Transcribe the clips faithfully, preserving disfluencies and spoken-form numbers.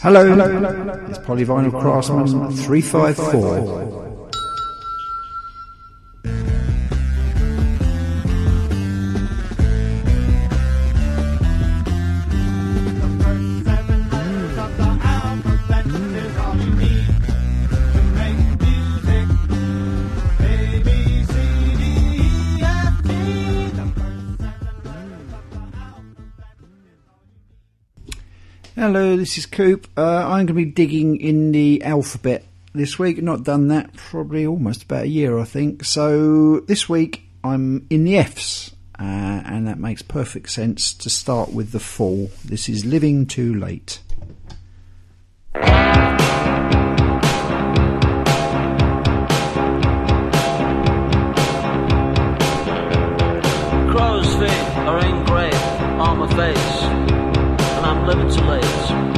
Hello, Hello. It's Polyvinyl Craftsman three five four. Hello, this is Coop. Uh, I'm going to be digging in the alphabet this week. Not done that probably almost about a year, I think. So this week I'm in the F's, uh, and that makes perfect sense to start with the fall. This is Living Too Late. Crow's feet are engraved on my face, and I'm living too late.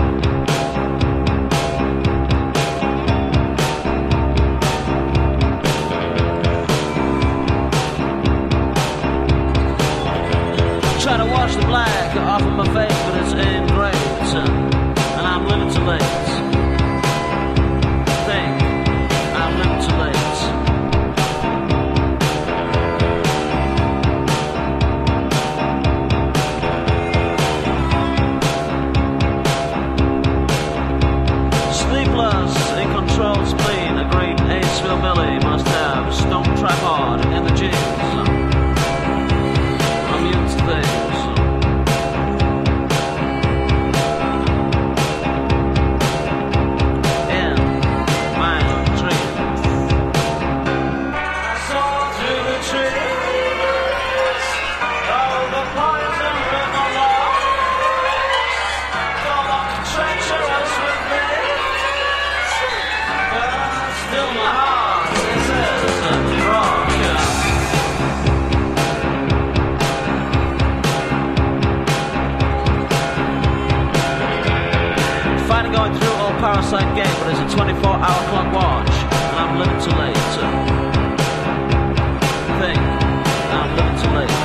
Try to wash the black off of my face, but it's engraved, and I'm living too late. Think, I'm living too late. Sleepless, in-controlled spleen, a great Aidsville Billy must have a stone tripod in the jeans. I'm used to things. Parasite game, but it's a twenty-four hour clock watch, and I'm living too late. Think, I'm living too late.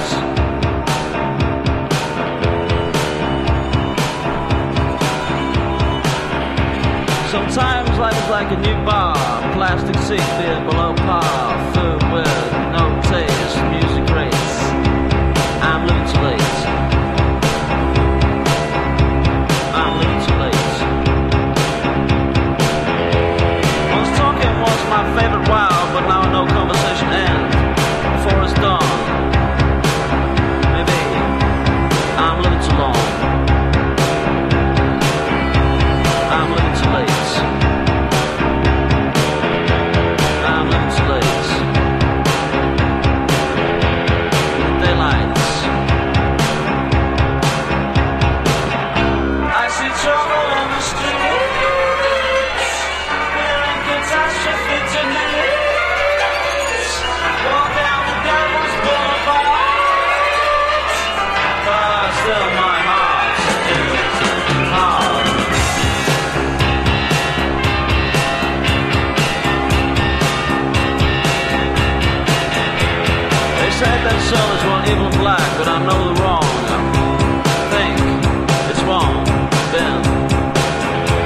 Sometimes life is like a new bar, plastic seat beer below par, food with no taste, music great. I'm living too late. I'm living too late. My favorite wild, but now no conversation ends before it's done. Maybe I'm living too long. I'm living too late. I'm living too late. Daylights. I see trouble in the streets. We're in catastrophe tonight. Walk down the devil's boulevard, but still my heart is hard. They said that soul is one evil and black, but I know the wrong. Think it's wrong, then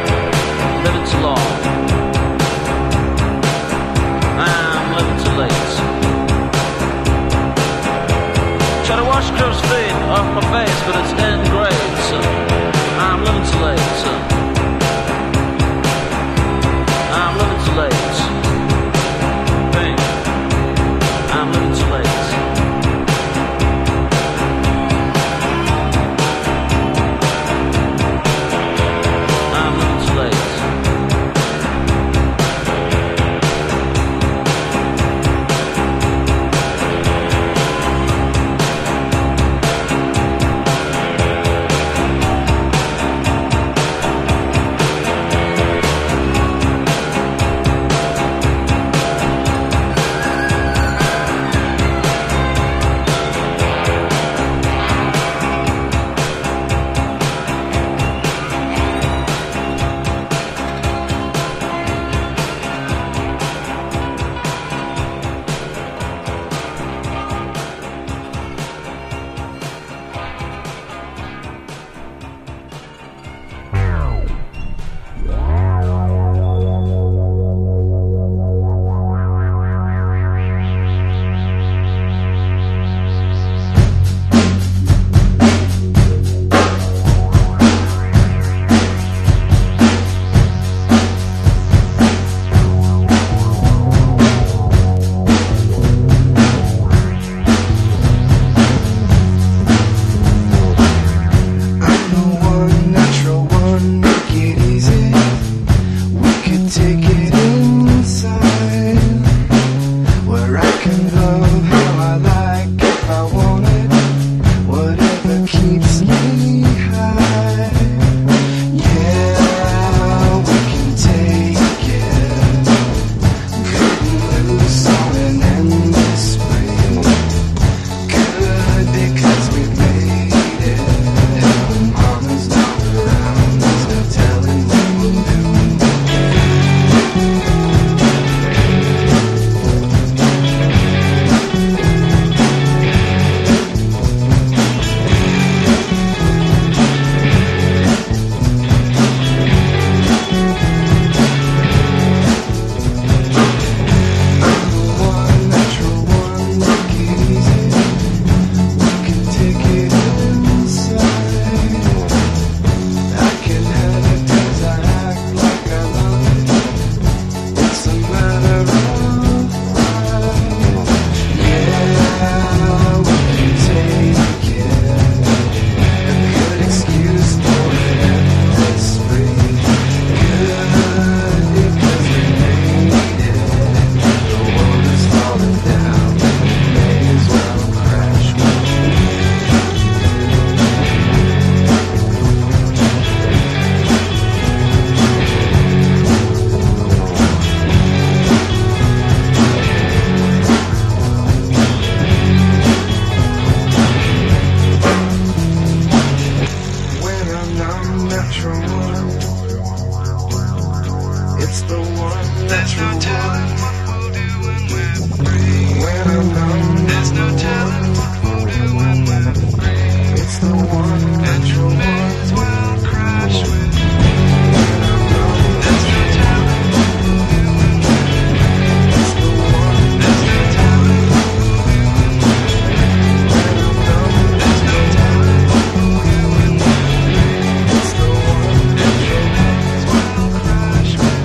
It's the one. There's no telling what we'll do when we're free. When I'm gone, there's no telling what we'll do when we're free. It's the one that you may as well crash with. When I'm gone, there's no telling what we'll do when we're free. It's the one. There's no telling what we'll do when we're free. When I'm gone, there's no telling what we'll do when we're free. It's the one that you may as well crash with.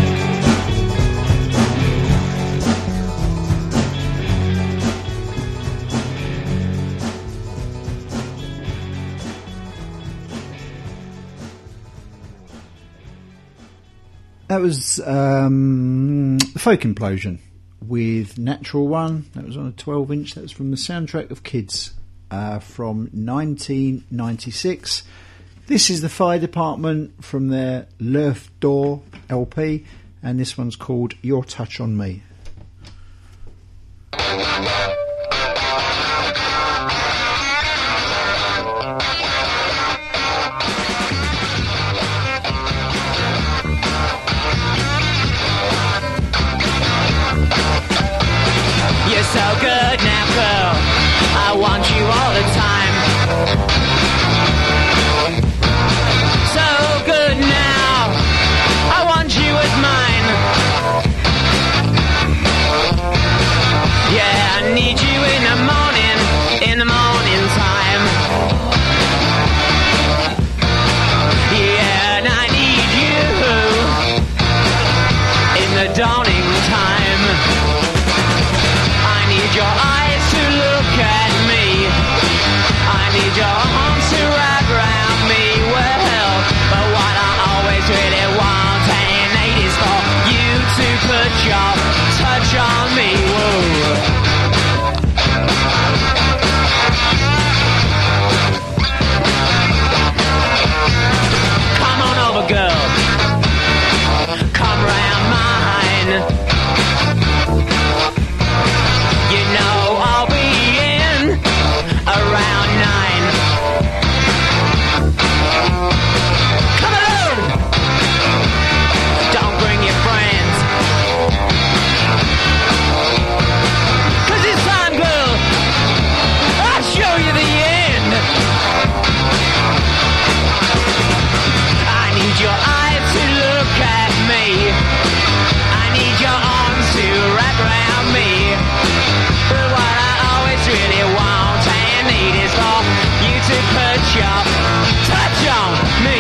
That was um, The Folk Implosion with Natural One. That was on a twelve inch. That was from the soundtrack of Kids uh, from nineteen ninety-six. This is the Fire Department from their L'Earth Door L P, and this one's called Your Touch on Me. You're so good now, girl. I want you all the time. So good now. I want you as mine. Yeah, I need you in the morning, in the morning time. Yeah, and I need you in the dawning time. I need your eyes to look at me. I need your arms to wrap around me. Well, but what I always really want and need is for you to put your touch on me. Whoa. Come on over, girl. Come round mine. You know I'll be in around nine. Come on! Don't bring your friends. 'Cause it's time, girl. I'll show you the end. I need your eyes to look at me. I need your arms to wrap around me. But what I always really want and need is for you to put your touch on me.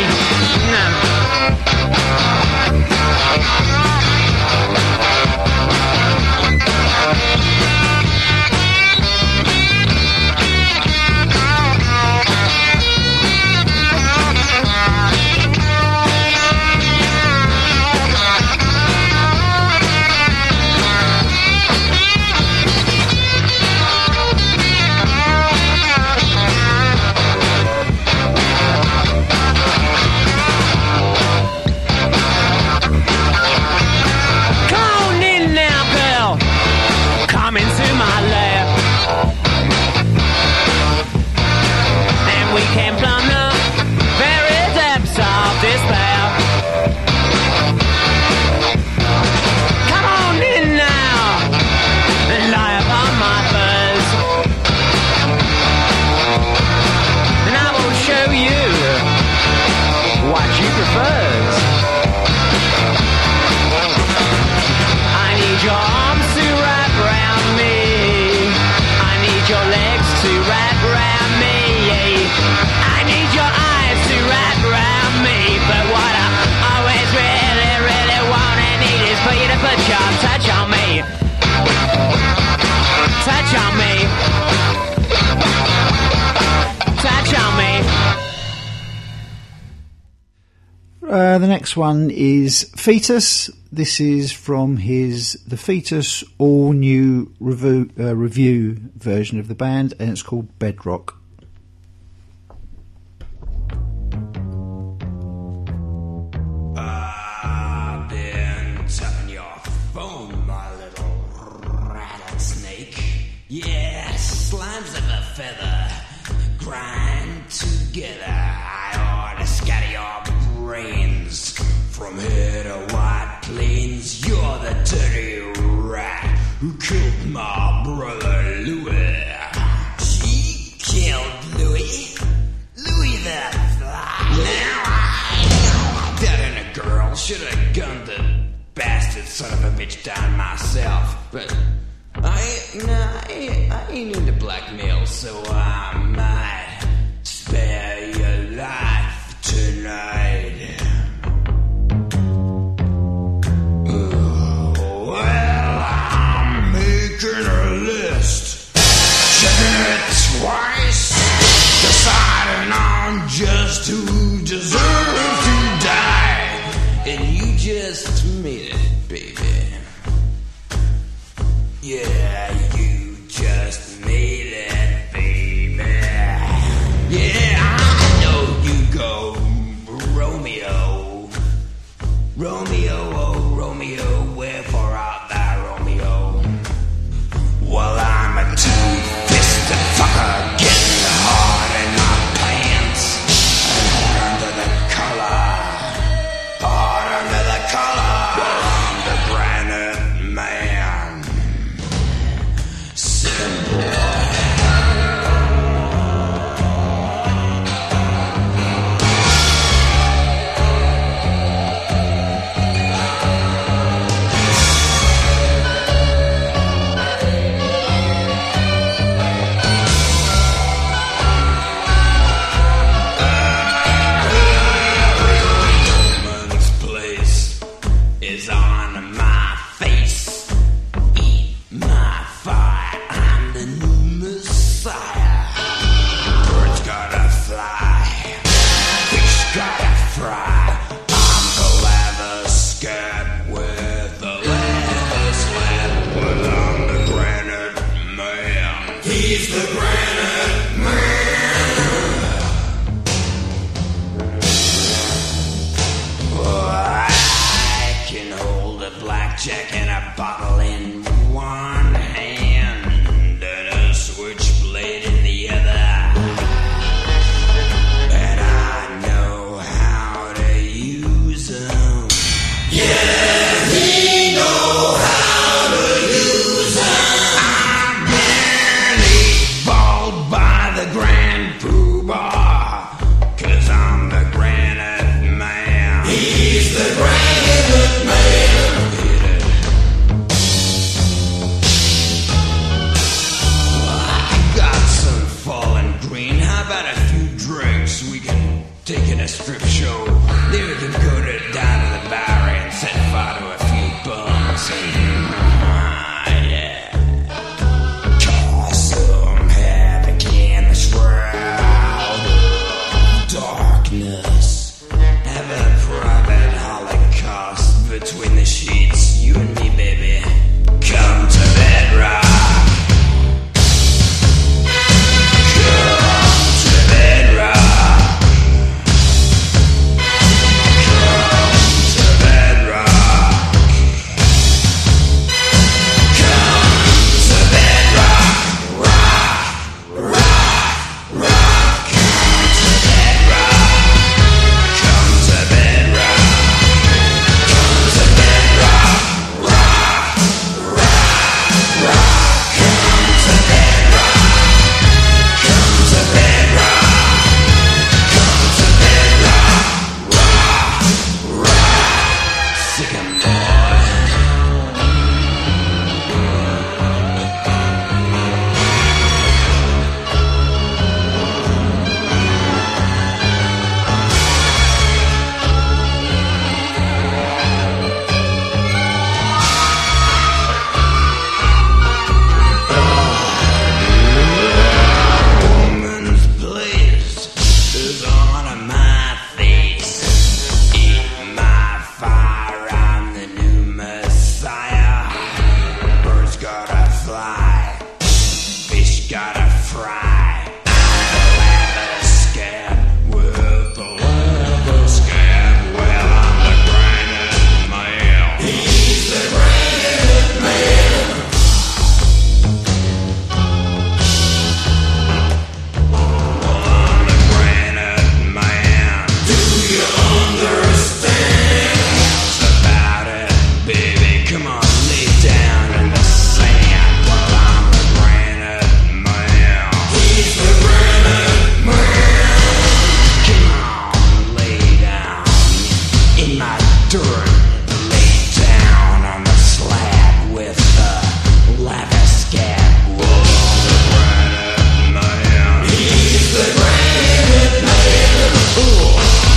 Uh, the next one is Fetus. This is from his The Fetus All New Review, uh, review version of the band, and it's called Bedrock. I've been tapping your phone, my little rattlesnake. Yeah, slimes of a feather grind together. I ought to scatter your brain should have gunned the bastard son of a bitch down myself. But I, nah, I, I ain't into blackmail, so I might spare your life tonight. Oh, well, I'm making a list, checking it twice, deciding on just who deserves to die. And you just made it, baby. Yeah, you just made it, baby. Yeah, I know you go, Romeo. Romeo, oh, Romeo, wherefore art thou, Romeo? Well, I'm a two-fisted fucker getting hard in my pants and hard under the collar. Hard under the collar. I'm the granite man. Simple. Is on my face. Eat my fire. I'm the new Messiah. Birds gotta fly. Fish gotta fry. I'm the leather skirt with the leather slab. Well, I'm the granite man. He's the granite man. Oh, I can hold a blackjack and a bottle in one hand and a switchblade in the other. And I know how to use them. Yeah, he know how to use them. I'm barely balled by the Grand Poobah, 'cause I'm the granite man. He's the granite man. How about a few drinks? We can take in a strip show. Then we can go to down to the bar and set fire to a few bums. Ah, yeah. Cause some havoc in the shroud of darkness. Have a private Holocaust dirt. Lay down on the slab with the lava scab. He's the granite man. Ooh.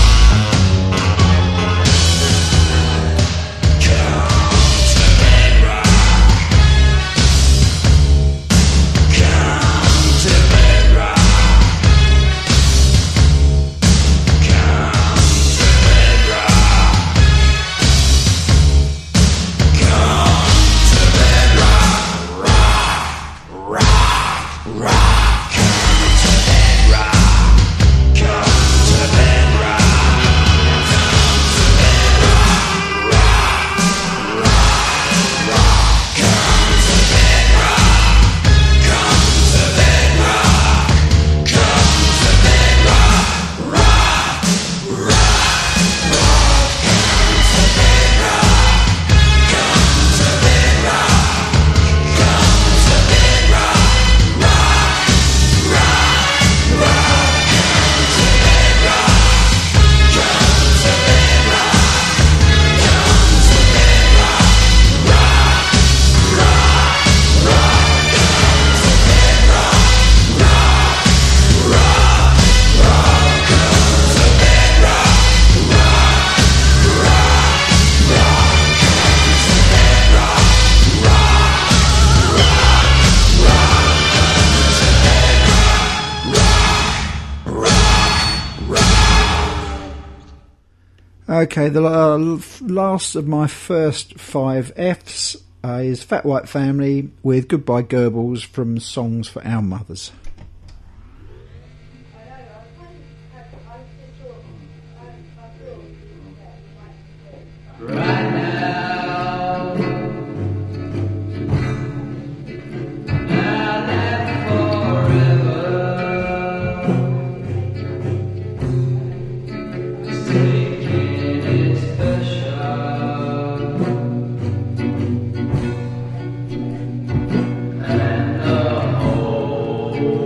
Okay, the uh, last of my first five Fs uh, is Fat White Family with Goodbye Goebbels from Songs for Our Mothers. Right now. And the whole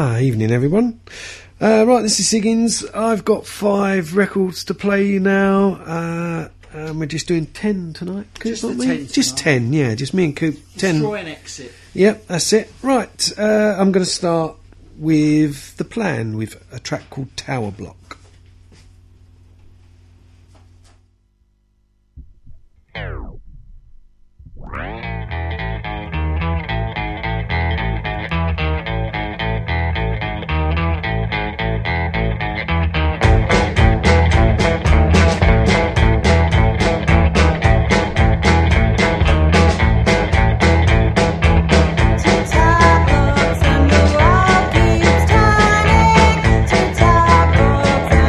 Ah, evening everyone. Uh, right, this is Siggins. I've got five records to play now. Uh, and we're just doing ten tonight. Just not the me? ten Just tonight. ten, yeah. Just me and Coop. Ten. Destroy and exit. Yep, that's it. Right, uh, I'm going to start with The Plan with a track called Tower Block. Two top books and the world keeps turning. Two top books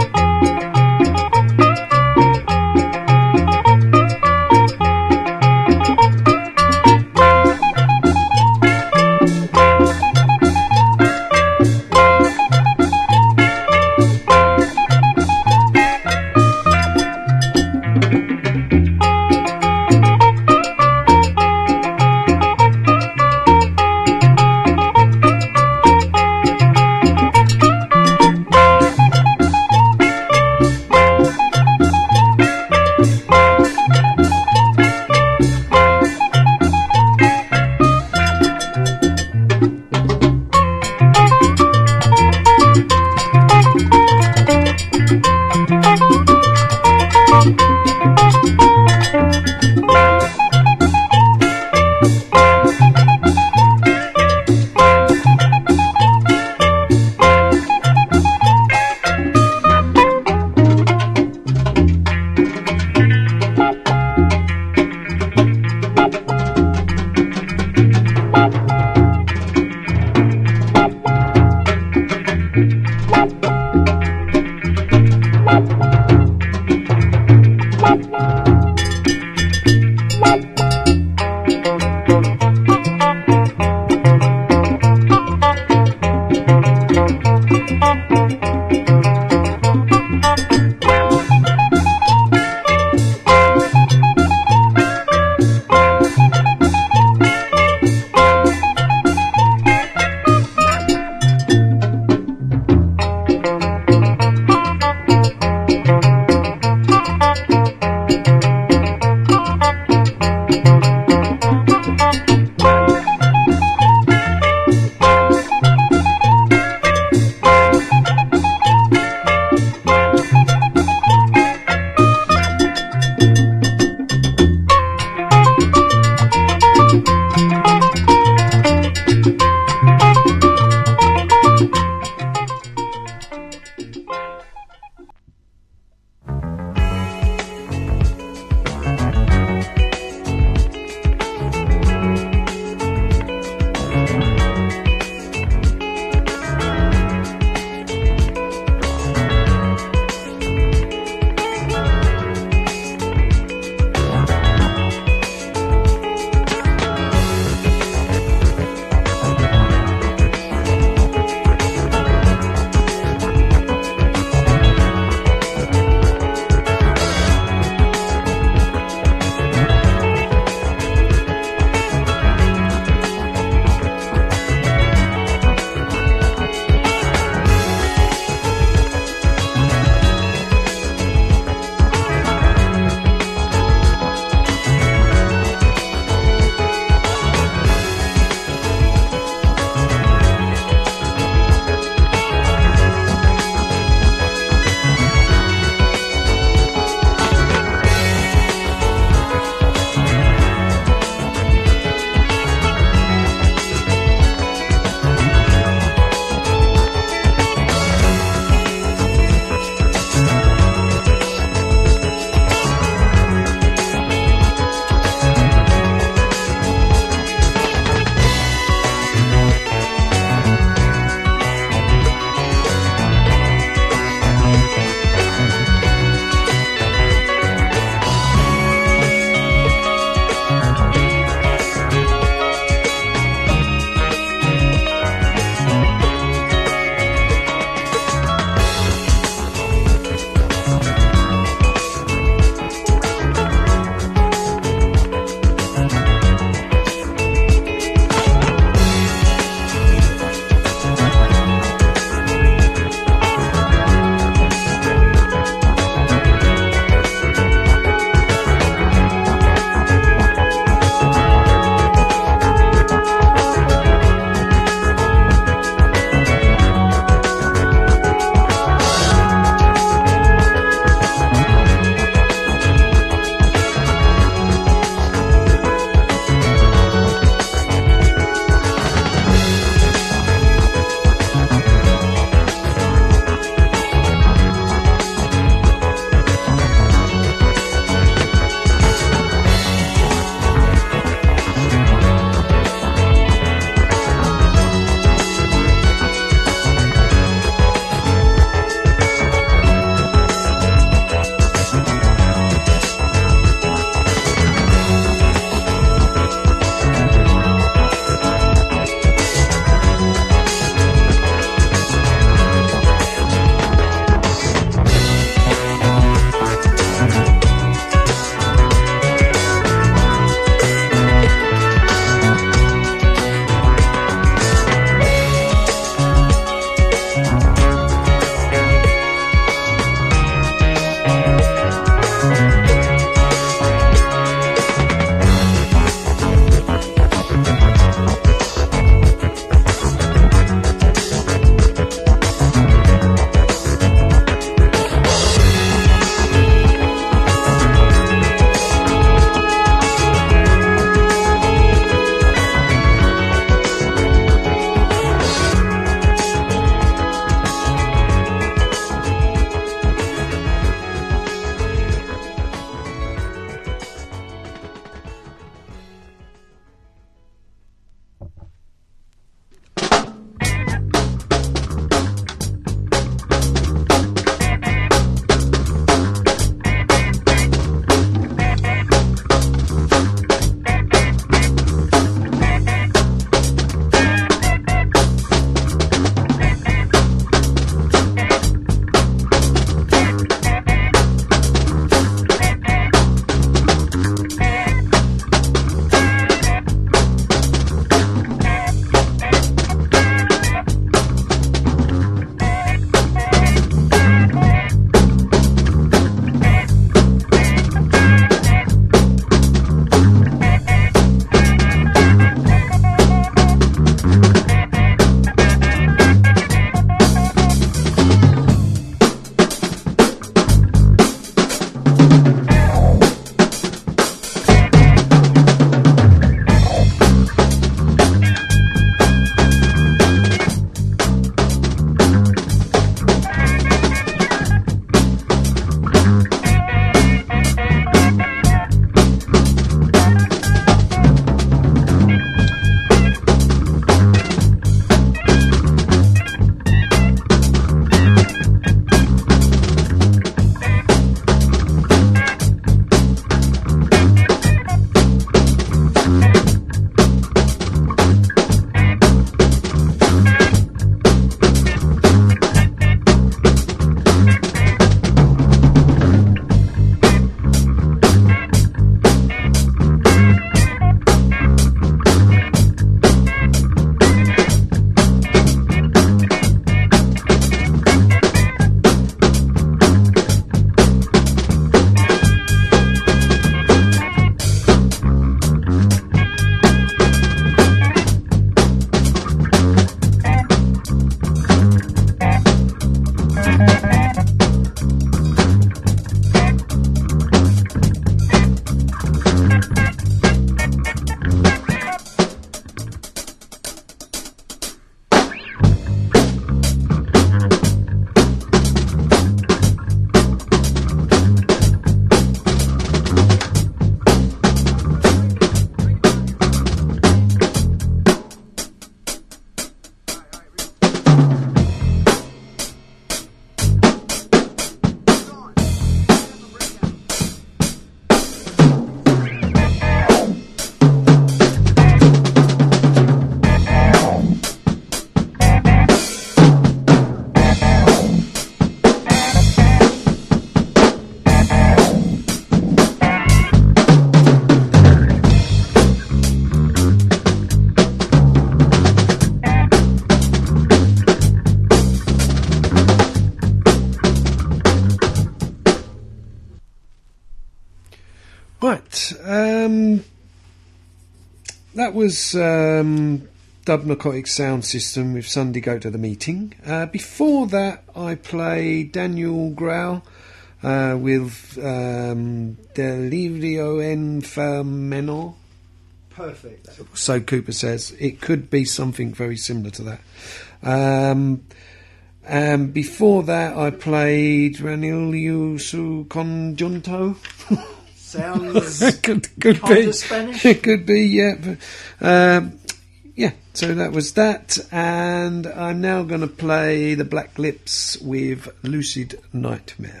um, that was um, Dub Narcotic Sound System with Sunday Go to the Meeting. Uh, before that, I played Daniel Grau uh, with um, Delirio en Fermenor. Perfect. So Cooper says it could be something very similar to that. Um, and before that, I played Ranilio su Conjunto. Sounds could could kind be of Spanish. It could be, yeah. But, um, yeah. So that was that, and I'm now going to play the Black Lips with Lucid Nightmare.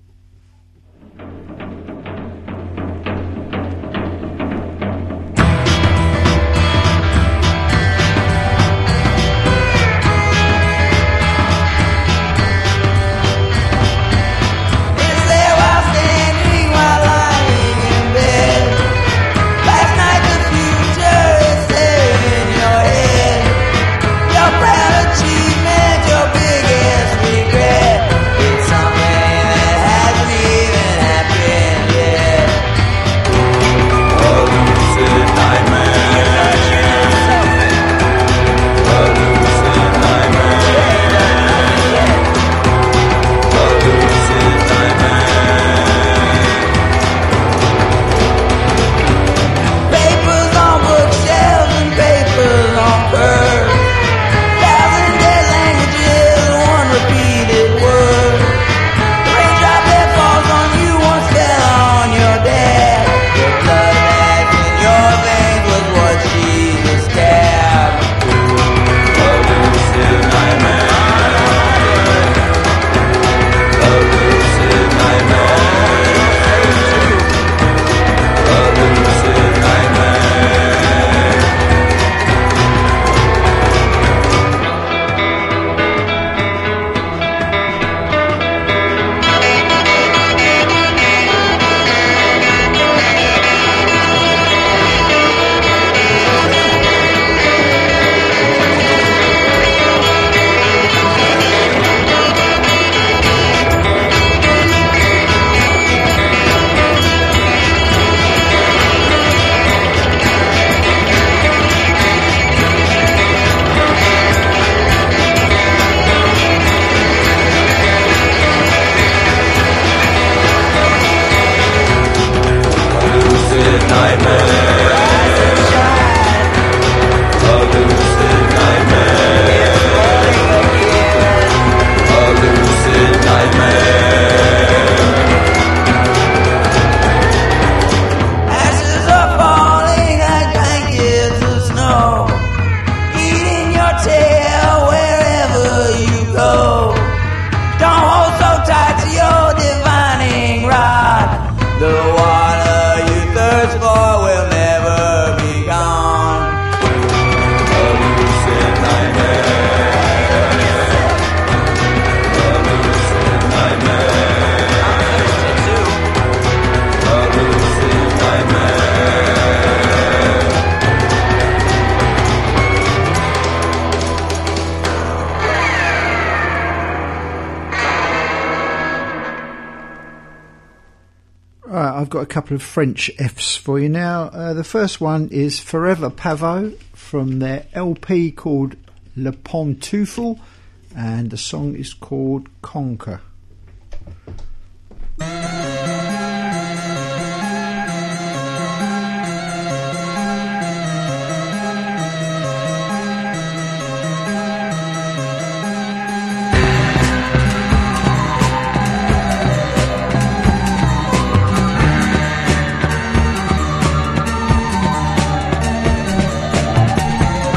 I've got a couple of French Fs for you now. Uh, the first one is Forever Pavot from their L P called Le Pantoufle, and the song is called Conquer.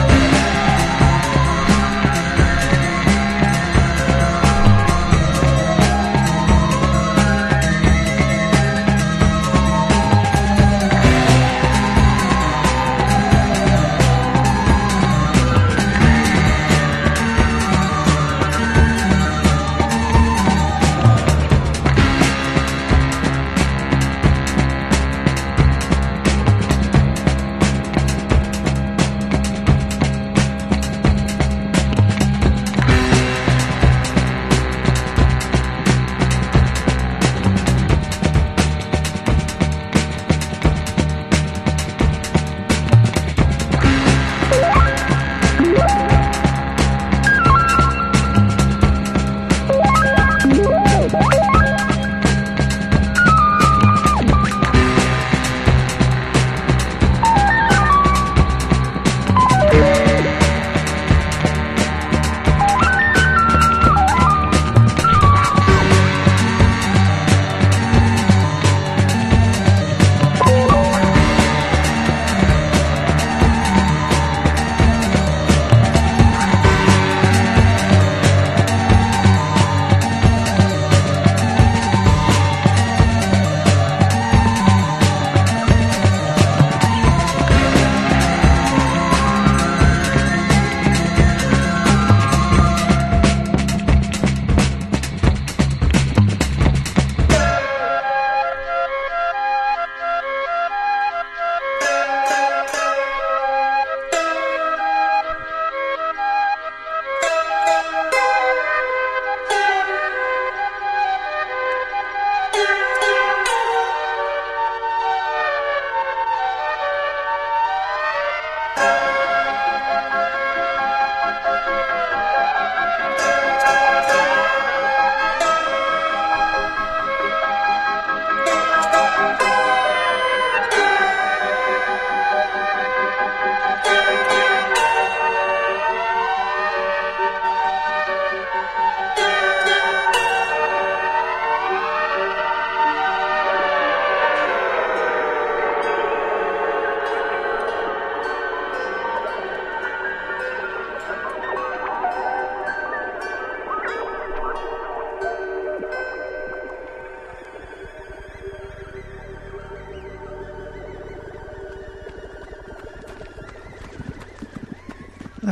Thank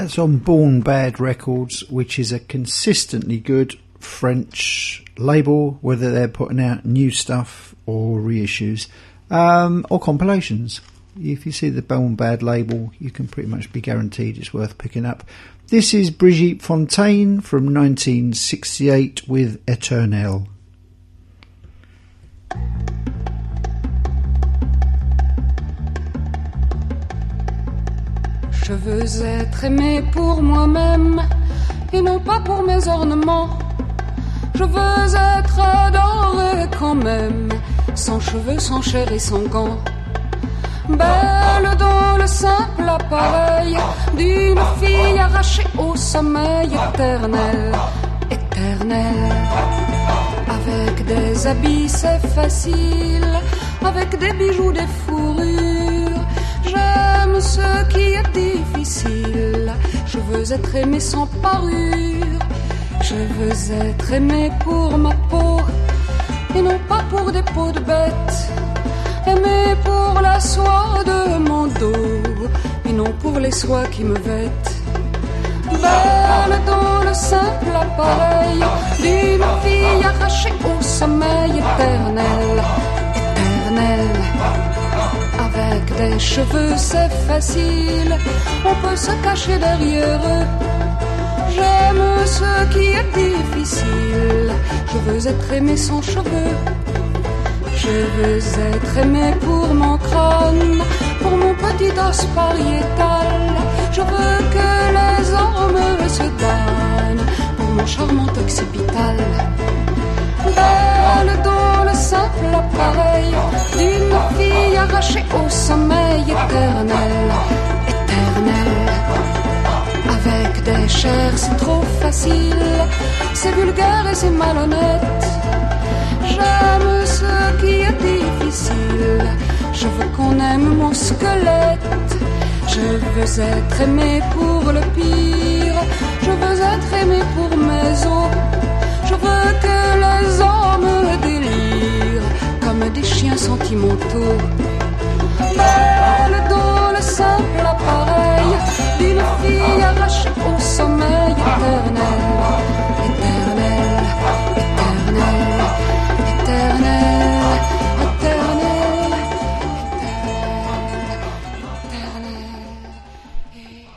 That's on Born Bad Records, which is a consistently good French label, whether they're putting out new stuff or reissues, um, or compilations. If you see the Born Bad label, you can pretty much be guaranteed it's worth picking up. This is Brigitte Fontaine from nineteen sixty-eight with Éternel. Je veux être aimé pour moi-même et non pas pour mes ornements. Je veux être adoré quand même, sans cheveux, sans chair et sans gants. Belle dans le simple appareil d'une fille arrachée au sommeil éternel, éternel. Avec des habits c'est facile, avec des bijoux, des fourrures. J'aime ce qui est difficile. Je veux être aimé sans parure. Je veux être aimé pour ma peau et non pas pour des peaux de bête. Aimé pour la soie de mon dos et non pour les soies qui me vêtent. Belle dans le simple appareil d'une fille arrachée au sommeil éternel, éternel. Avec des cheveux c'est facile, on peut se cacher derrière eux. J'aime ce qui est difficile, je veux être aimé sans cheveux. Je veux être aimé pour mon crâne, pour mon petit os pariétal. Je veux que les hommes se donnent pour mon charmant occipital. Belle dans le simple appareil d'une fille arrachée au sommeil éternel, éternel. Avec des chairs c'est trop facile, c'est vulgaire et c'est malhonnête. J'aime ce qui est difficile, je veux qu'on aime mon squelette. Je veux être aimé pour le pire, je veux être aimé pour mes os. Je veux que les hommes délirent comme des chiens sentimentaux. Belle dans le simple appareil d'une fille arrachée au sommeil éternel, éternel, éternel, éternel, éternel, éternel, éternel.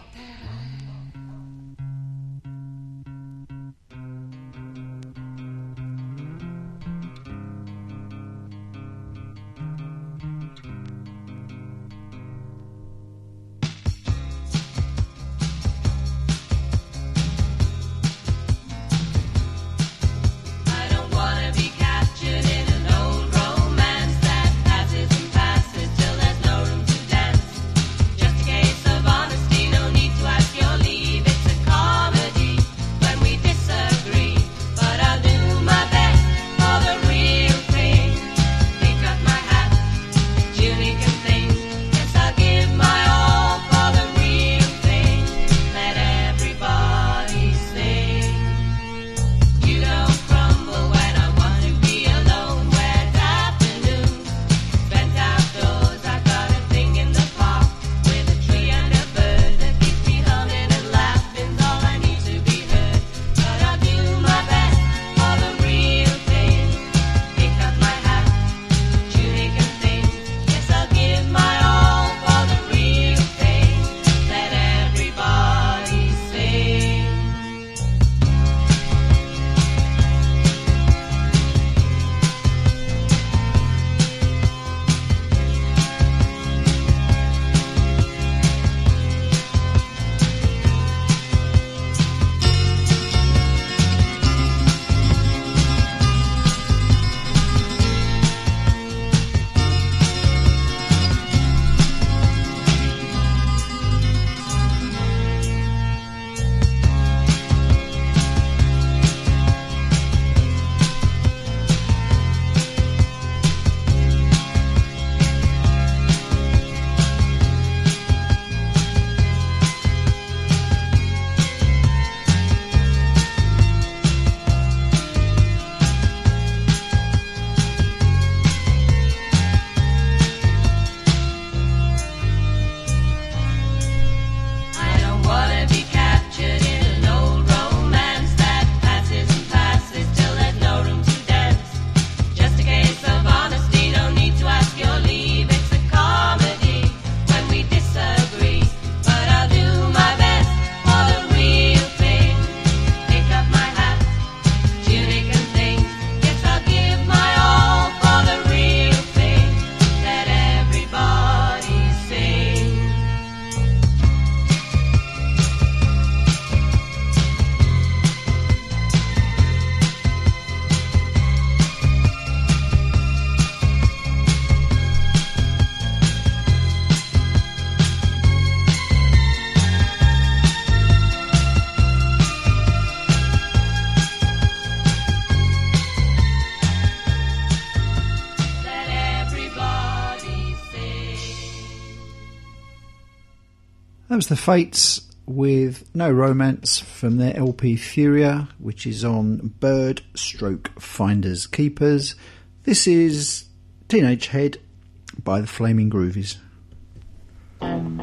was the Fates with No Romance from their L P Furia, which is on Bird Stroke Finders Keepers. This is Teenage Head by the Flaming Groovies. I'm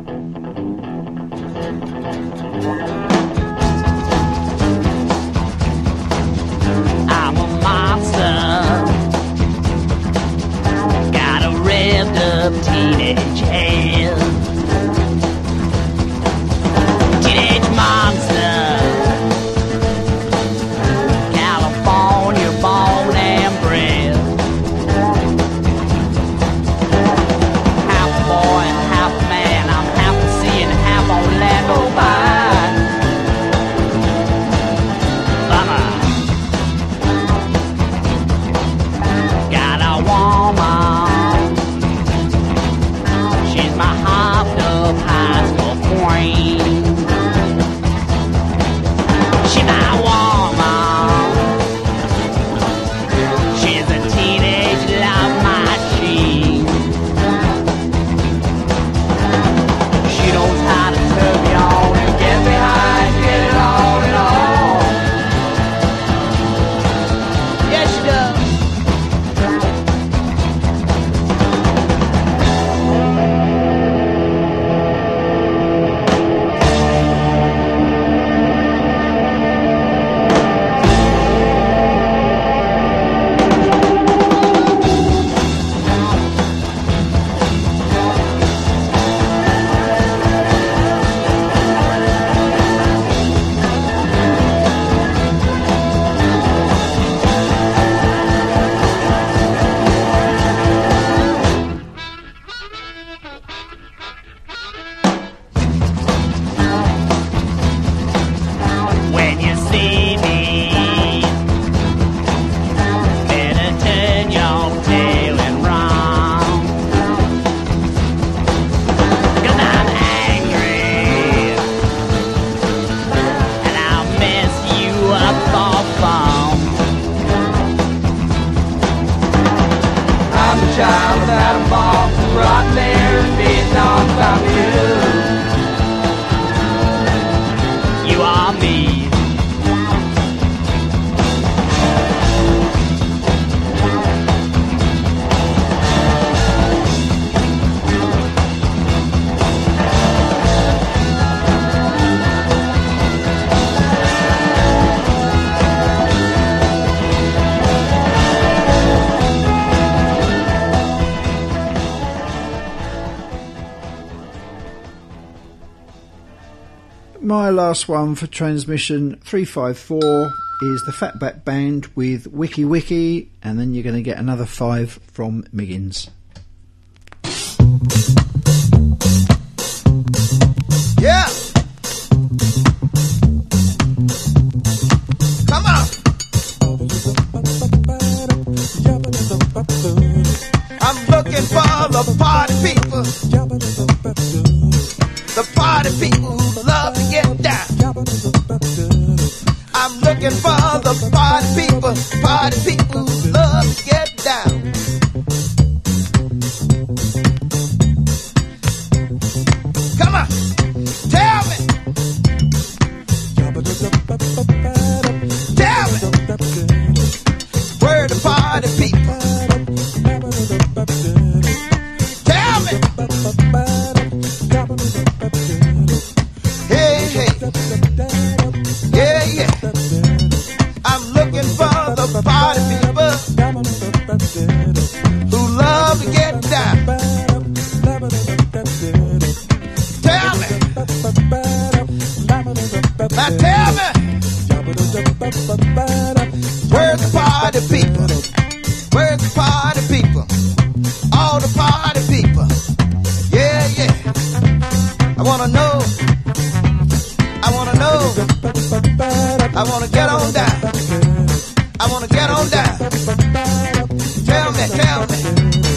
a monster, got a revved up teenage head. Teenage monster, California born and bred. Half boy and half man, I'm half the sea and half on land. Oh my, mama, got a woman, she's my hopped up high school queen. She's my woman, she's a teenage love machine. She knows how to turn me on and get behind, get it on and on. Yes, she does. When you see me, better turn your tail and run. 'Cause I'm angry, and I'll mess you up for fun. I'm the child without a mom, right there beating on top of you. You are me. My last one for transmission three five four is the Fatback Band with Wiki Wiki, and then you're going to get another five from Miggins. Yeah. Come on. I'm looking for the party people. The party people who love to get down. I'm looking for the party people, party people who love to get down. Come on, tell me. Tell me. Where the party people? Tell me. Hey, hey. Yeah, yeah. I'm looking for the party people who love to get down. Tell me. Now tell me. Where's the party people? Where's the party people? All the party people. Yeah, yeah. I wanna know. I wanna know. I wanna get on down. I wanna get on down. Tell me, tell me.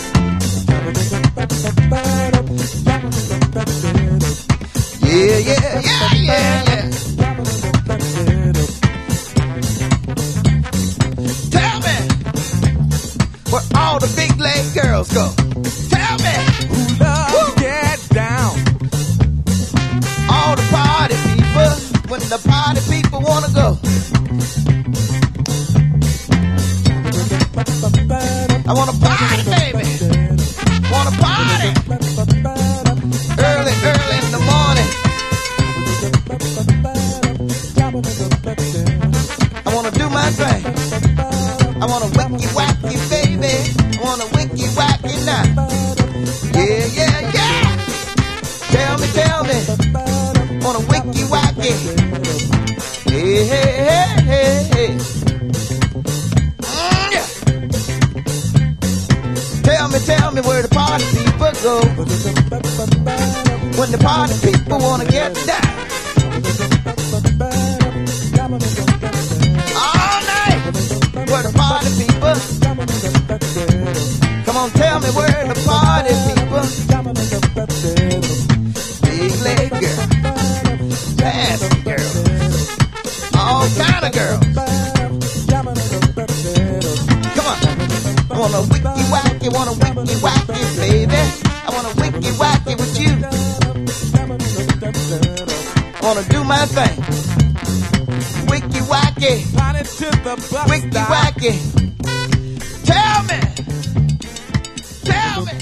Yeah, yeah, yeah, yeah, yeah. Tell me where all the big leg girls go. Tell me who love to get down. the party people wanna go. I wanna party, baby. Wanna party. Early, early in the morning. I wanna do my thing. I wanna wicky wacky, baby. I wanna wicky wacky now. Yeah, yeah, yeah. Tell me, tell me. Wanna wicky wacky. Hey, hey, hey, hey, hey. Mm, yeah. Tell me, tell me where the party people go. When the party people wanna get down. All night, where the party people. Come on, tell me where the party people. Big leg girl, fast girl, all kind of girls. Come on, I wanna wicky wacky, wanna wicky wacky, baby. I wanna wicky wacky with you. I wanna do my thing. Wicky wacky, wicky wacky. Tell me, tell me.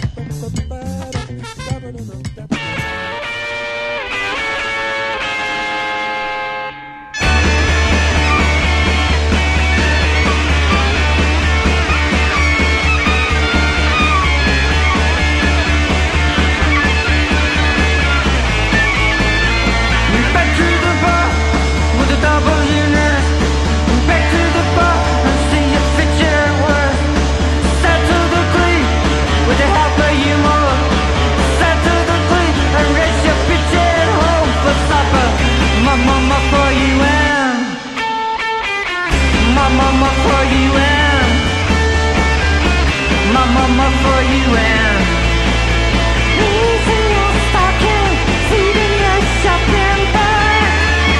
Mama for you and my mama for you and knees in your stocking, feet in your shopping bag.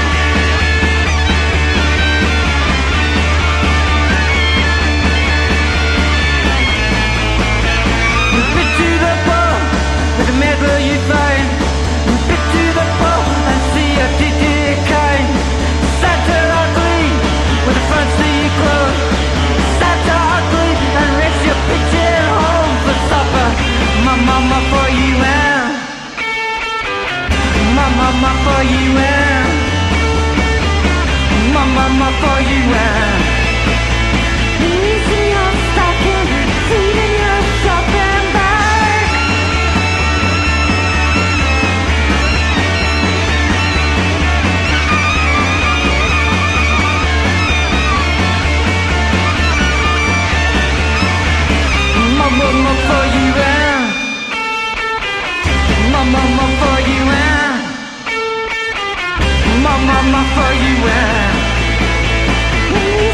We've been to the bar with the medal you find. We've been to the bar and see a D J kind. Santa ugly with the front seat closed. Santa ugly and raise your picture home for supper. My mama for you and my mama for you and my mama for you and knees in your stocking, feet in your shopping bag. My mama for you and my mama for you and my mama for you and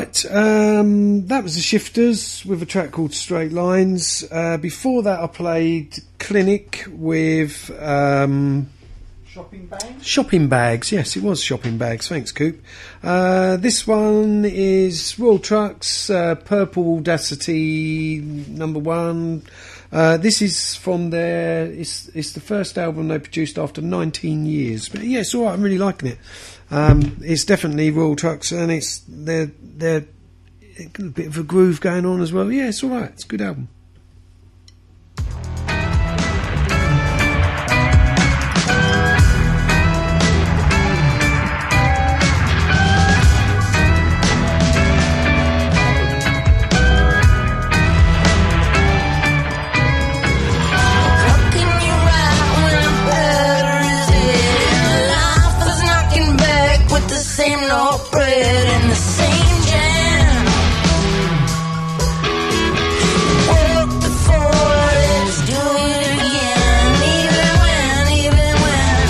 Right, um, that was the Shifters with a track called Straight Lines. Uh, before that, I played Clinic with um, Shopping bags? Shopping Bags. Yes, it was Shopping Bags. Thanks, Coop. Uh, this one is Royal Trucks, uh, Purple Audacity number one. Uh, this is from their. It's it's the first album they produced after nineteen years. But yeah, it's all right. I'm really liking it. Um, it's definitely Royal Trucks, and it's they're they're a bit of a groove going on as well. Yeah, it's all right. It's a good album. Same no bread and the same jam. Work before, let's do it again. Even when, even when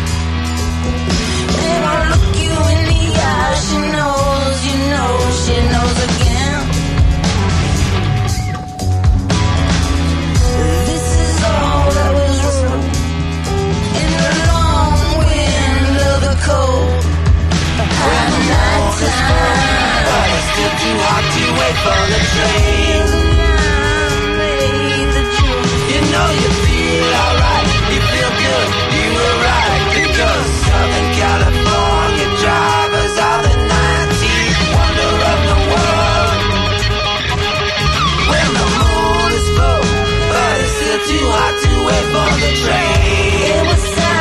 they won't look you in the eye, she knows, you know, she knows again. This is all that was wrote in the long wind of the cold. But it's still too hot to wait for the train. You know you feel alright, you feel good, you were right. Because Southern California drivers are the nineteenth wonder of the world. When the moon is full, but it's still too hot to wait for the train. It was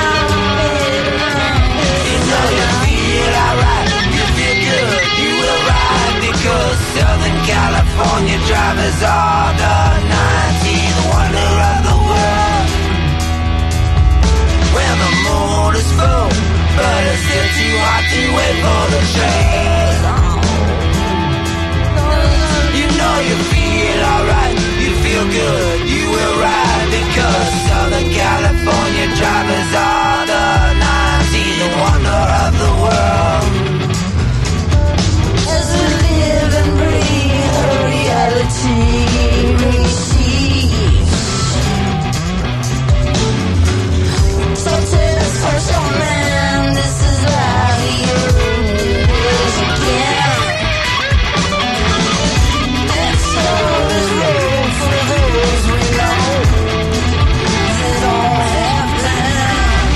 you know you feel alright, you will ride because Southern California drivers are the nineteenth wonder of the world. Well, the moon is full, but it's still too hot to wait for the train. You know you feel alright, you feel good, you will ride because Southern California drivers are the nineteenth wonder of the world. As we live and breathe, her reality recedes. So test for some man, this is life, you is again. And so is road for those we know. They don't have time.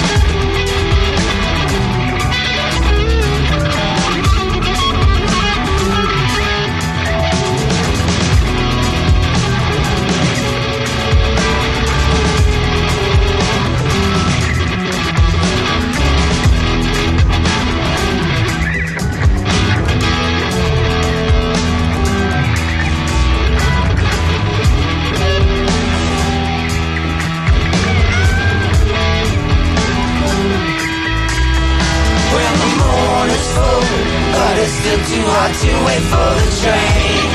But it's still too hot to wait for the train.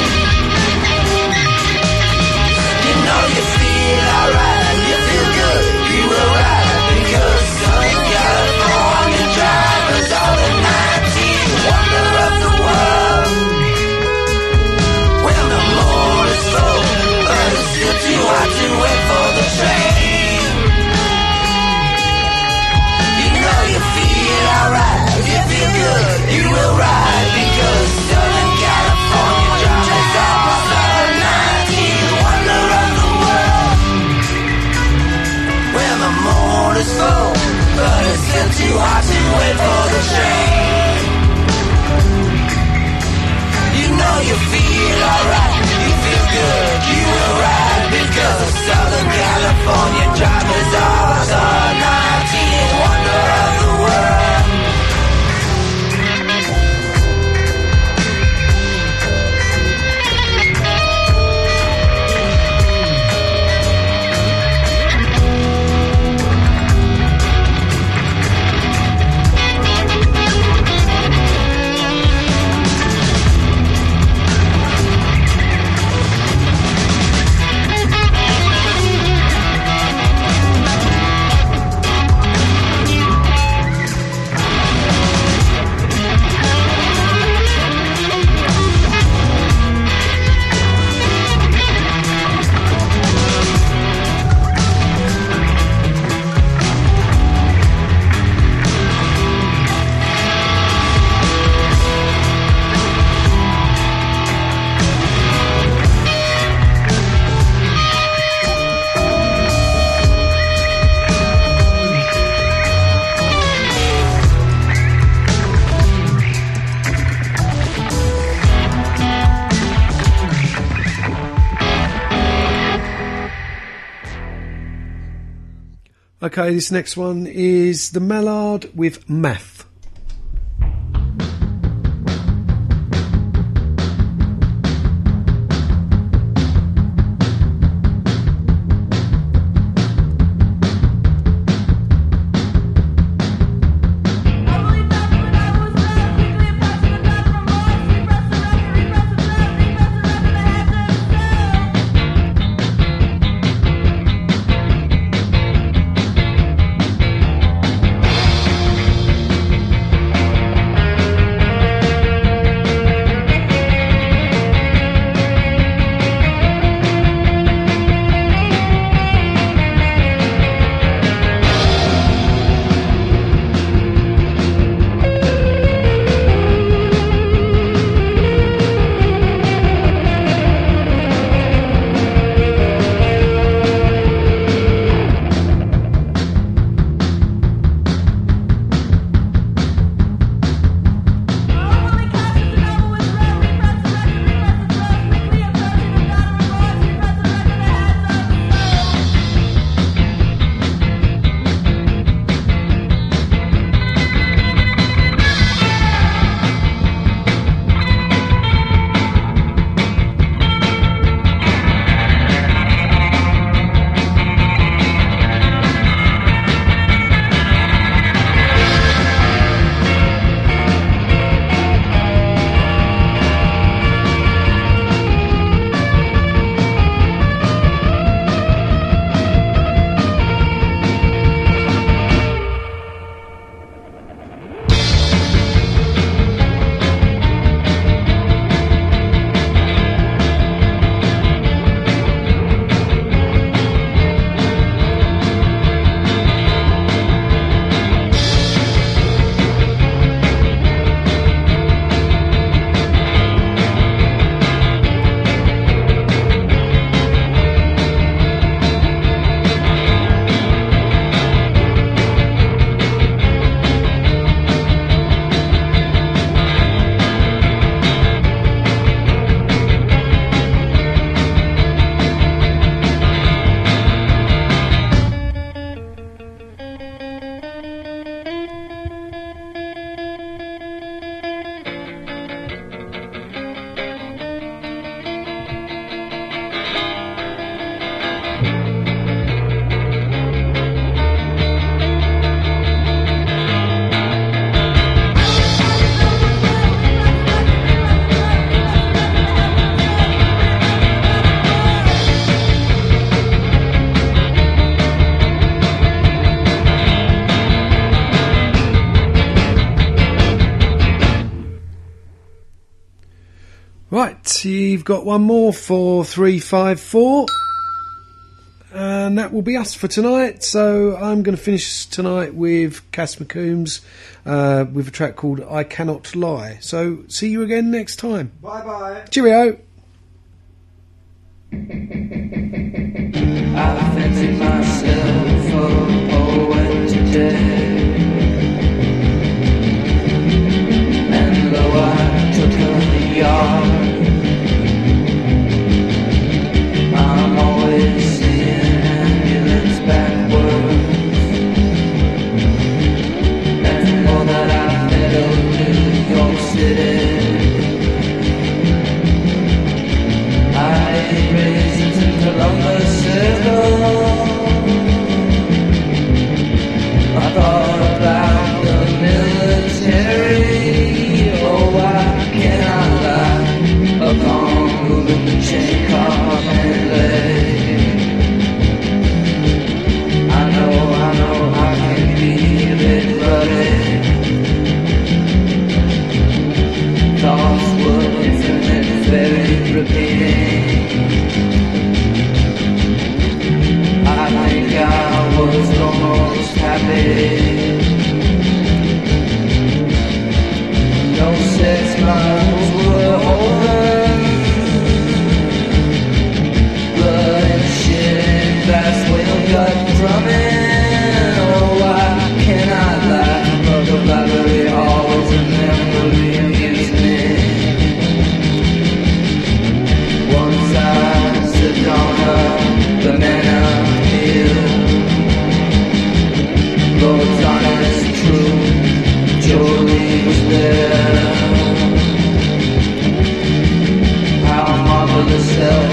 You know you feel alright, you feel good, you will ride because Southern California drivers are the nineteenth wonder of the world. Well, the moon is full, but it's still too hot to wait for the train. You know you feel alright, you feel good, you will ride because Southern California drivers are the nineteenth wonder of the world. Well, the moon is full, but it's still too hot to wait for the train. You know you feel alright, you feel good, you will ride because Southern California drivers are the nineteenth wonder of the world. Okay, this next one is the Mallard with Math. Right, you've got one more for three five four, and that will be us for tonight. So I'm going to finish tonight with Cass McCombs uh, with a track called I Cannot Lie. So see you again next time. Bye bye. Cheerio. I fancy myself a poet today, and though I took her the yard, I'm always seeing ambulance backwards, and more that I've met of New York City, I ate raisins in Columbus Circle. I thought about the military. Oh, why can't I lie upon moving the chain constantly? I know, I know I can be a bit ruddy. Thoughts were infinite, very repeating. I think I was almost happy. though it's honest, true, Jolie was there. How marvelous hell